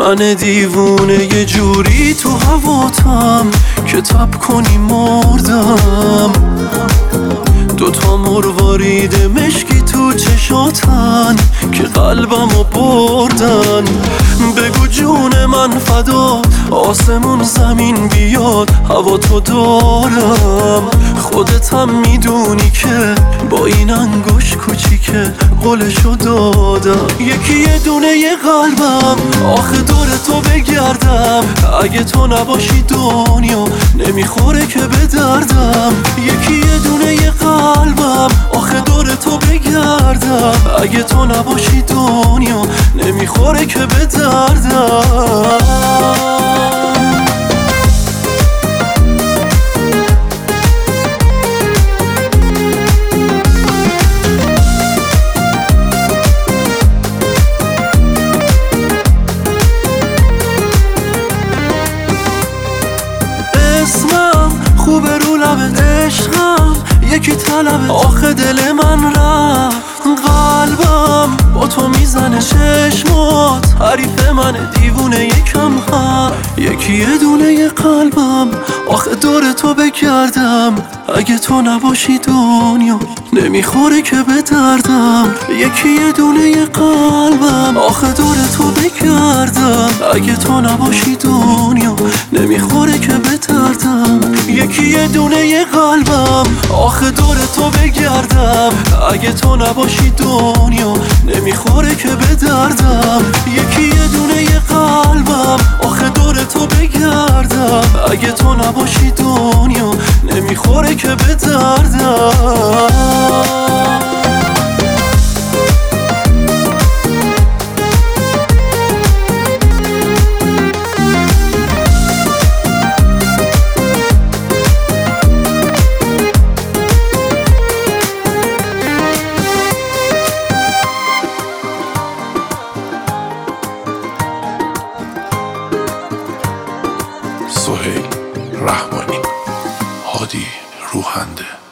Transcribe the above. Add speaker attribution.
Speaker 1: من دیوونه یه جوری تو هواتم که تب کنی مردم. دوتا مروارید مشکی تو چشاتن که قلبمو بردن. بگو جون من فدا، آسمون زمین بیاد، هوا تو دارم. خودتم میدونی که با این انگوش کوچیکه قولشو دادم. یکی یه دونه یه قلبم، آخه دور تو بگردم. اگه تو نباشی دنیا نمیخوره که به دردم. یکی یه دونه یه قلبم، آخه دور تو بگردم. اگه تو نباشی دنیا نمیخوره که به دردم. اسمم خوبه رو لبت، عشقم یکی طلبت. آخه دل من رفت، قلبم با تو میزنه. چشمات حریف من، دیوونه یکم هم. یکی یه دونه یه قلبم، آخه دور تو بگردم. اگه تو نباشی دنیا نمیخوره که به دردم. یکی یه دونه یه قلبم، آخه دور تو بگردم. اگه تو نباشی دنیا نمیخوره که به دردم. یکی یه دونه یه قلبم، آخه دور تو بگردم. اگه تو نباشی دنیا نمیخوره که به دردم. یکی یه دونه یه قلبم، آخه دور تو بگردم. اگه تو نباشی دنیا نمیخوره که به دردم.
Speaker 2: سهیل رحمانی، هادی روحنده.